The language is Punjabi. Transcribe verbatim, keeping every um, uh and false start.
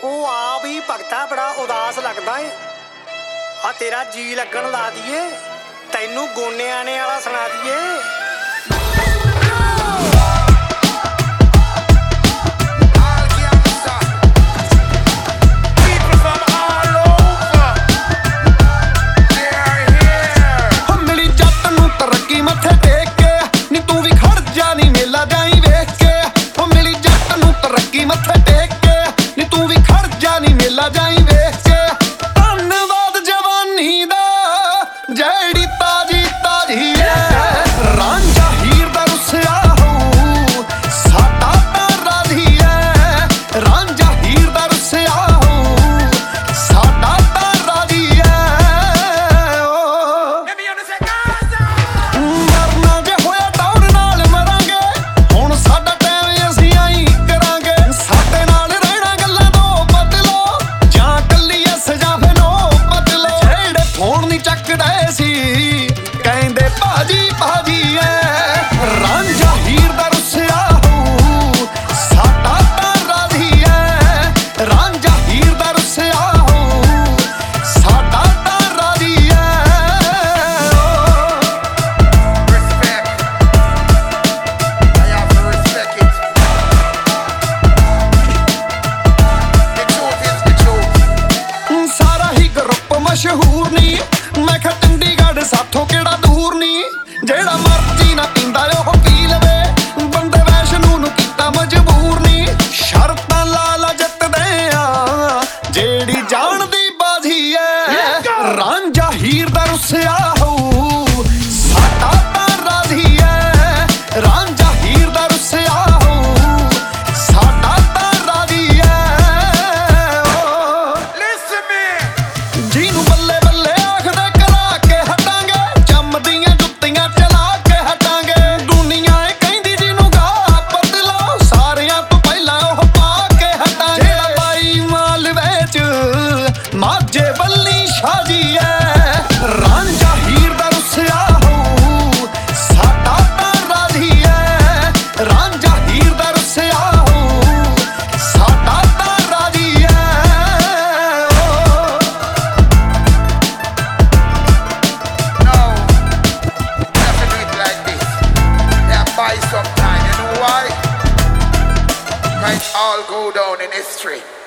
ਉਹ ਆ ਵੀ ਭਗਤਾ ਬੜਾ ਉਦਾਸ ਲੱਗਦਾ ਏ। ਆ ਤੇਰਾ ਜੀ ਲੱਗਣ ਲਾ ਦਈਏ, ਤੈਨੂੰ ਗੋਨਿਆਣੇ ਵਾਲਾ ਸੁਣਾ ਦਈਏ। ਜਿਹੜੀ ਤਾਜੀ ਤਾਜੀ ਐ ਰਾਂਝਾ ਹੀਰ ਦਾ ਰੁੱਸਿਆ ਹੋਊ ਸਾਡਾ ਤਾਂ ਰਾਧੀ ਐ। ਰਾਂਝਾ ਹੀਰ ਦਾ ਰੁੱਸਿਆ ਹੋਊ ਸਾਡਾ ਤਾਂ ਰਾਧੀ ਐ। ਮਰਨਾ ਜੇ ਹੋਇਆ ਦੌੜ ਨਾਲ ਮਰਾਂਗੇ, ਹੁਣ ਸਾਡਾ ਟਾਈਮ ਅਸੀਂ ਆਈ ਕਰਾਂਗੇ। ਸਾਡੇ ਨਾਲ ਰਹਿਣਾ ਗੱਲਾਂ ਤੋਂ ਬਦਲੋ, ਜਾਂ ਕੱਲੀ ਐਸ ਜਾਂ ਫਿਰ ਨੋ ਬਦਲੋ। ਜਿਹੜੇ ਫੋਨ ਨਹੀਂ ਚੱਕਦੇ ਕਹਿੰਦੇ ਭਾਜੀ ਭਾਜੀ ਐ ਰਾਂਝਾ ਹੀਰ ਦਾ ਰੁੱਸਿਆ ਹੋਊ ਸਾਡਾ ਤਾਂ ਰਾਧੀ ਐ। ਰਾਂਝਾ ਹੀਰ ਦਾ ਰੁੱਸਿਆ ਹੋਊ ਸਾਡਾ ਤਾਂ ਰਾਧੀ ਐ। ਸਾਰਾ ਹੀ ਗਰੁੱਪ ਮਸ਼ਹੂਰ ਨੀ, ਮੈਂ ਕਿਹਾ ਚੰਡੀਗੜ੍ਹ ਸਾਥੋਂ ਕਿਹੜਾ ਦੂਰ ਨੀ। ਜਿਹੜਾ ਮਰਜ਼ੀ ਨਾ ਪੀਂਦਾ ਉਹ ਪੀ ਲਵੇ, ਬੰਦੇ ਵੈਸ਼ਨੂੰ ਨੂੰ ਕੀਤਾ ਮਜਬੂਰ ਨੀ। ਸ਼ਰਤਾਂ ਲਾ ਲਾ ਜਿੱਤਦੇ ਆ ਜਿਹੜੀ ਜਾਣ ਦੀ ਬਾਜ਼ੀ ਐ। ਰਾਂਝਾ ਹੀਰ ਦਾ ਰੁੱਸਿਆ ਹੋਊ ਸਾਡਾ ਤਾਂ ਰਾਧੀ ਐ। ਰਾਂਝਾ ਹੀਰ ਦਾ ਰੁੱਸਿਆ ਹੋਊ ਸਾਡਾ ਤਾਂ ਰਾਧੀ ਐ। ਜਿਹਨੂੰ ਬੱਲੇ ਬੱਲੇ ਆਖਦੇ ਕਰਾ ਕੇ ਹਟਾਂਗੇ, ਜੰਮਦੀਆਂ ਜੁੱਤੀਆਂ ਚਲਾ ਕੇ ਹਟਾਂਗੇ। ਦੁਨੀਆ ਇਹ ਕਹਿੰਦੀ ਜਿਹਨੂੰ ਗਾ ਬਦਲੋ, ਸਾਰਿਆਂ ਤੋਂ ਪਹਿਲਾਂ ਉਹ ਪਾ ਕੇ ਹਟਾਂਗੇ। ਜਿਹੜਾ ਬਾਈ ਮਾਲ ਵਿੱਚ ਮਾਝੇ ਬੱਲੀ ਸ਼ਾਜੀ ਐ। ਰਾਂਝਾ ਹੀਰ ਦਾ ਰੁੱਸਿਆ ਹੋਊ ਸਾਡਾ ਤਾਂ ਰਾਧੀ ਐ। ਰਾਂਝਾ ਹੀਰ ਦਾ ਰੁੱਸਿਆ ਹੋਊ ਸਾਡਾ ਤਾਂ ਰਾਧੀ ਐ। Buy some time, you know why? Might all go down in history.